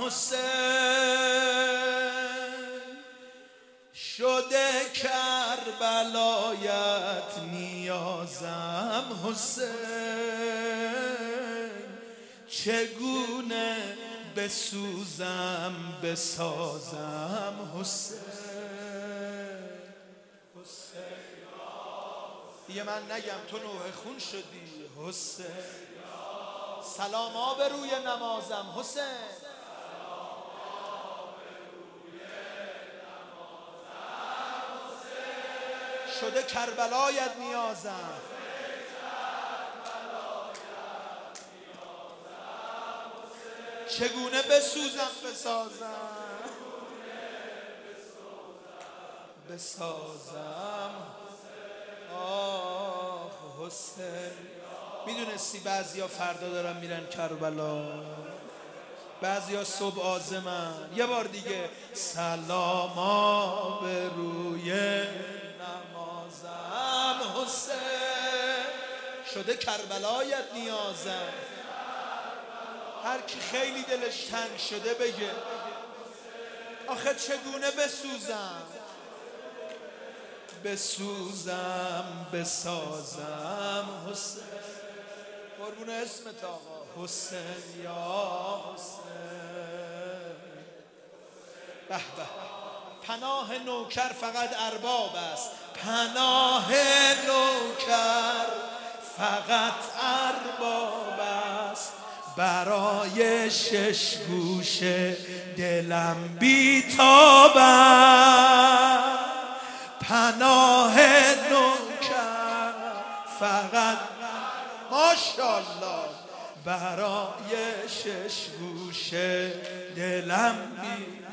حسین، شده کربلایت نیازم حسین، چگونه بسوزم بسازم حسین. دیگه من نگم تو نوح خون شدی حسین. سلام آبروی نمازم حسین، شده کربلایت نیازم. چگونه بسوزم بسازم آه حسین. میدونستی بعضیا فردا دارن میرن کربلا، بعضیا صبح عازمن. یه بار دیگه سلام آبروی نمازم حسین، شده کربلایت نیازم. هر کی خیلی دلش تنگ شده بگه آخه چگونه بسوزم بسازم حسین. قربون اسمت آقا حسین یا حسین. به به. پناه نوکر فقط ارباب است، پناه نوکر فقط ارباب است، برای شش گوشه دلم بیتاب است. پناه نوکر فقط ماشاءالله برای شش گوشه دلم بیتاب.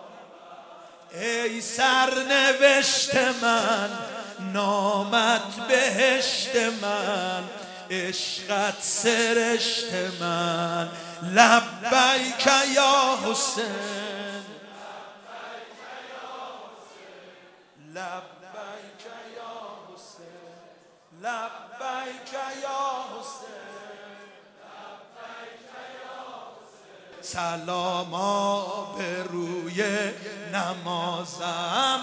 ای سرنوشت من نامت بهشت من، عشقت سرشت من، لبیک یا حسین، لبیک یا حسین، لبیک یا حسین. سلام آبروی نمازم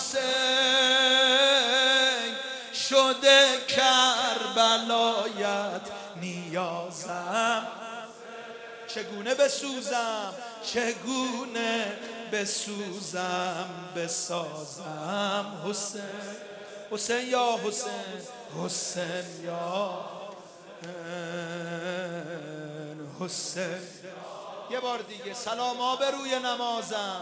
حسین، شده کربلایت نیازم. چگونه بسوزم بسازم حسین. حسین یا حسین، حسین یا حسین. یه بار دیگه سلام آبروی نمازم.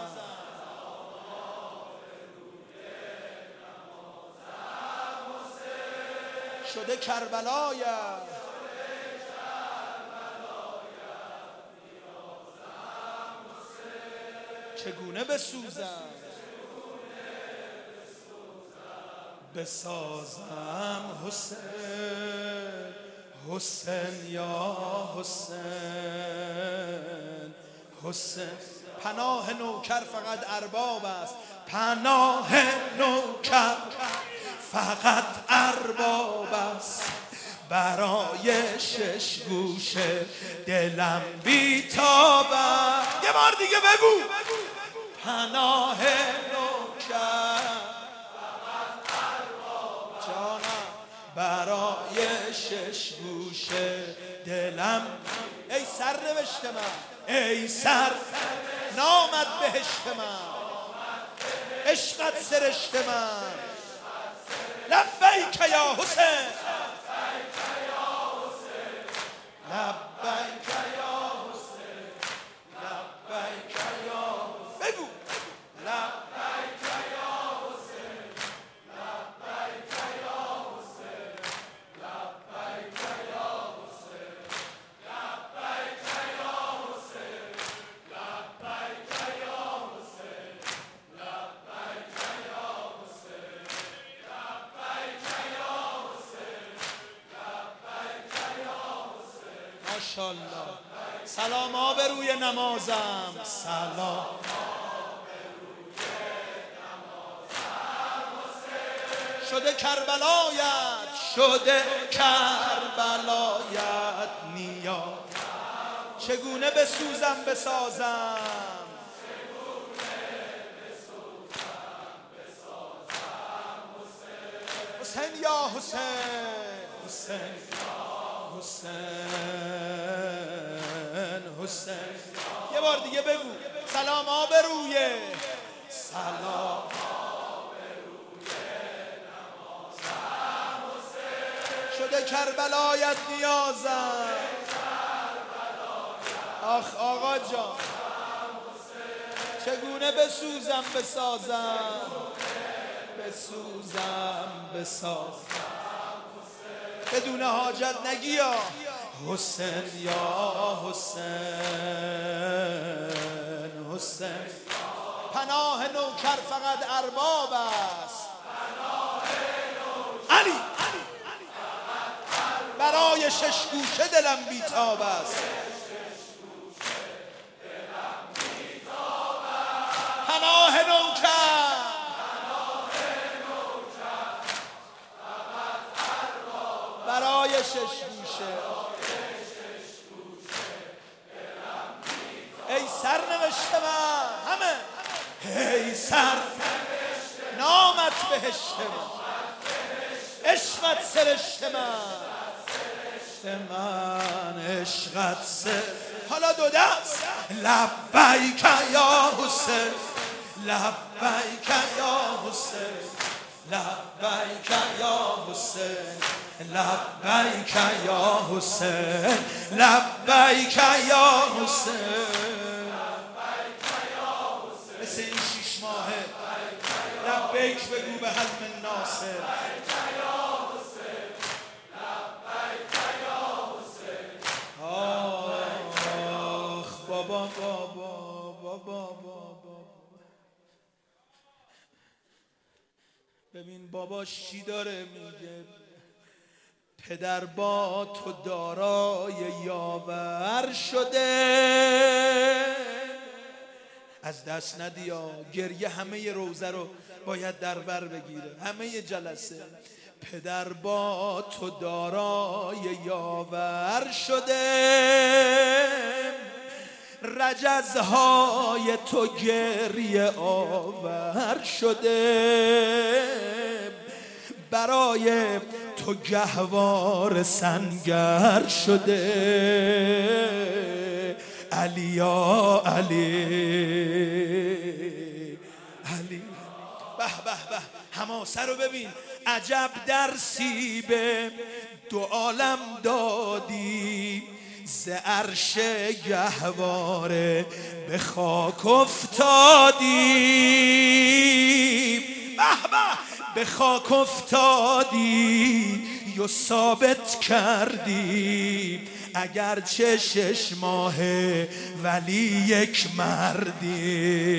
شده کربلایت چگونه بسوزم بسازم حسین. حسین یا حسین، حسین. پناه نوکر فقط ارباب است، پناه نوکر فقط ارباب است، برای شش گوشه دلم بیتاب است. یه بار دیگه بگو پناه نوکر جانم برای شش گوشه دلم. ای سرنوشت من، ای سر نامت بهشت من، عشقت سرشت من، لبیک یا حسین، لبیک یا حسین، لبیک یا حسین. بگو لبیک یا حسین، لبیک یا حسین، لبیک یا حسین، لبیک یا حسین، لبیک یا حسین، لبیک یا حسین، لبیک یا حسین، لبیک یا حسین. ماشاءالله. سلام آبروی نمازم، سلام شده کربلایت، شده کربلایت نیاز. چگونه بسوزم بسازم حسین یا حسین حسین حسین حسین یه بار دیگه بگو سلام آبروی سلام شده کربلایت نیازم آخ آقا جان چگونه بسوزم بسازم بسوزم بسازم بدون حاجت نگی یا حسین یا حسین حسین پناه نوکر فقط ارباب است علی برای شش گوشه دلم بیتاب است پناه نوکر برای شش گوشه ای سرنوشت من همه ای سر نامت بهشت من عشقت سرشت من عشقت سر حالا دو دست لبیک یا حسین لبیک یا حسین لبیک یا حسین لبیک یا حسین لبیک یا حسین مثل این 6 ماهه لبیک بگو به حلم ناصر آخ بابا بابا بابا بابا ببین باباش چی داره میگه پدر با تو دارای یاور شده از دست ندیا گریه همه روزه رو باید در بر بگیره همه جلسه پدر با تو دارای یاور شده رجزهای تو گریه آور شده برای تو گهوار سنگر شده علی یا علی علی به به به حماسه رو ببین عجب درسی به دو عالم دادی ز عرش گهواره به خاک افتادی به به به خاک افتادی و ثابت کردی اگرچه 6 ماهه ولی یک مردی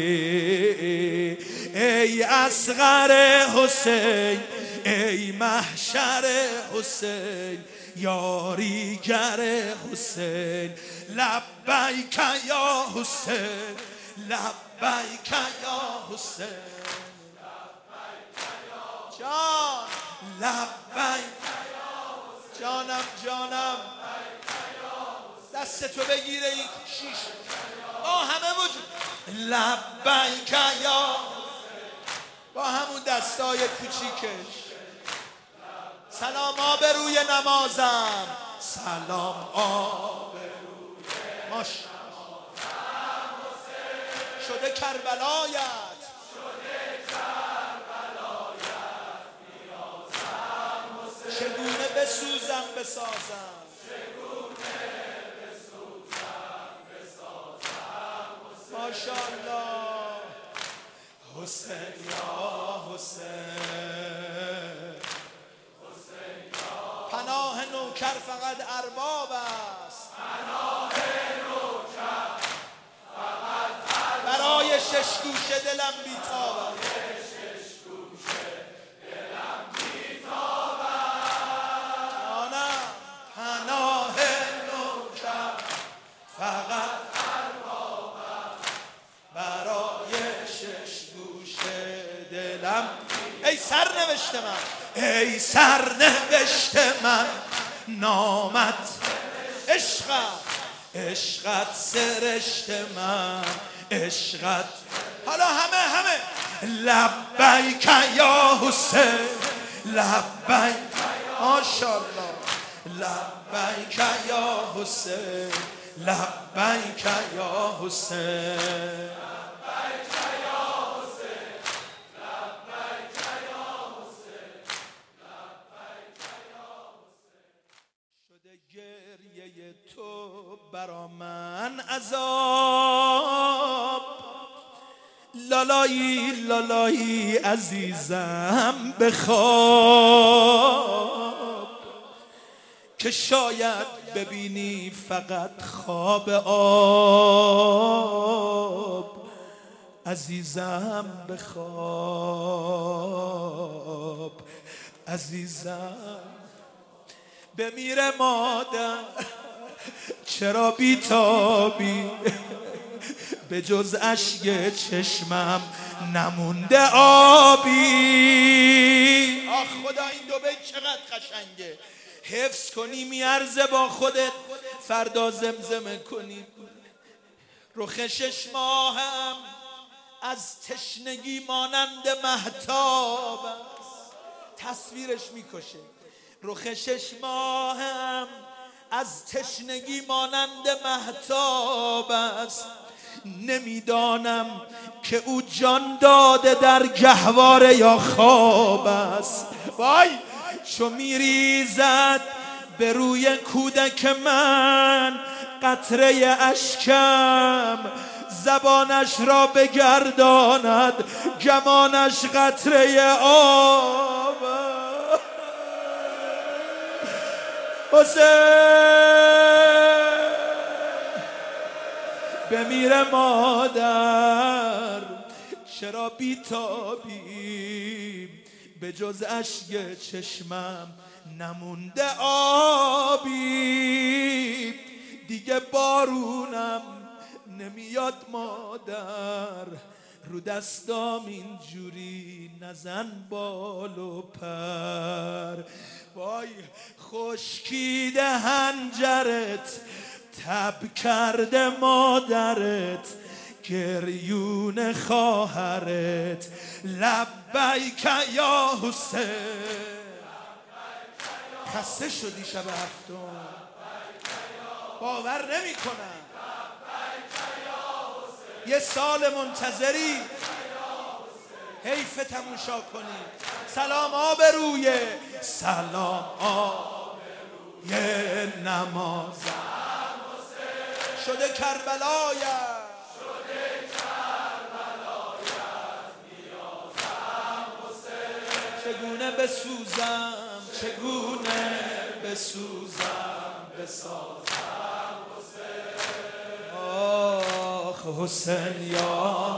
ای اصغر حسین ای محشر حسین یاریگر حسین لبیک یا حسین لبیک یا حسین جان لبیک جانم جانم دست تو بگیره این 6 با همه وجود لبیک یا با همون دستای کوچیکش سلام آبروی نمازم سلام آبروی ماش شده کربلایت چگونه بسوزم بسازم ماشاءالله حسین یا حسین پناه نوکر فقط ارباب است برای 6 گوشه دلم بیتاب است جانم پناه نوکر فقط ارباب است برای 6 گوشه دلم ای سرنوشت من ای سرنوشت من نامت عشقت عشقت سرشت من، عشقت. حالا همه لبیک یا حسین، لبیک ماشاءالله، لبیک یا حسین، لبیک یا حسین. گریه تو برا من عذاب، لالایی لالایی عزیزم بخواب، که شاید ببینی فقط خواب آب. عزیزم بخواب، عزیزم. بمیره مادر چرا بیتابی، به جز اشک چشمم نمونده آبی. آخ خدا این دو بیت چقدر قشنگه، حفظ کنی میارزه با خودت فردا زمزمه کنی. رخ شش ماهم از تشنگی مانند مهتاب است، تصویرش میکشه. رخ شش ماهم از تشنگی مانند مهتاب است، نمیدانم که او جان داده در گهواره یا خواب است. وای چو میریزد به روی کودک من قطره اشکم، زبانش را بگرداند گمانش قطره آب. حسین بمیره مادر چرا بیتابی، به جز اشک چشمم نمونده آبی. دیگه بارونم نمیاد مادر، رو دستام اینجوری نزن بال و پر. وای خشکیده هنجرت تب کرده مادرت، گریون خواهرت. لبیک یا حسین. خسته شدی شب هفتم، باور نمی کنم یه سال منتظری حیف تماشا کنی. سلام آبروی، سلام آبروی نمازم شده کربلایم، چگونه بسوزم، چگونه بسوزم بسازم حسین. آخ حسین یا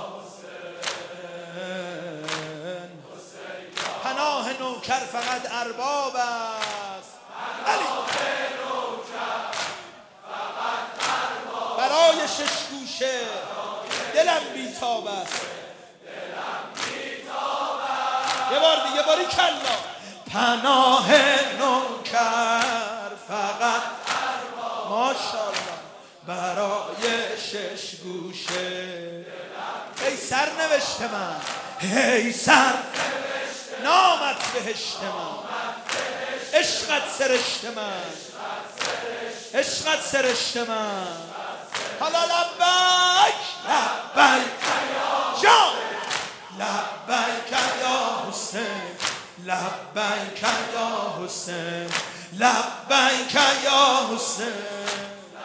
حسین، پناه نوکر فقط ارباب است. برای شش گوشه دلم بیتاب است. یه بار دیگه باری کلا. پناه نوکر فقط ماشاءالله برای شش گوشه. ای سر نوشته من، ای سر نامت بهشت من، عشقت سرشت من، عشقت سرشت من. حالا لبیک لبیک جان، لبیک یا حسین، لبیک یا حسین، لبیک یا حسین،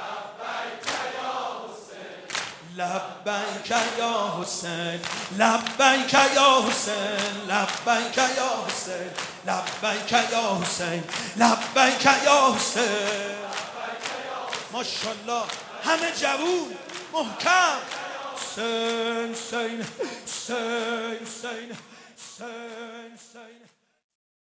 لبیک یا حسین، لبیک یا حسین، لبیک یا حسین، لبیک یا حسین، لبیک یا حسین. ماشاءالله همه جوون محکم. حسین حسین حسین حسین حسین حسین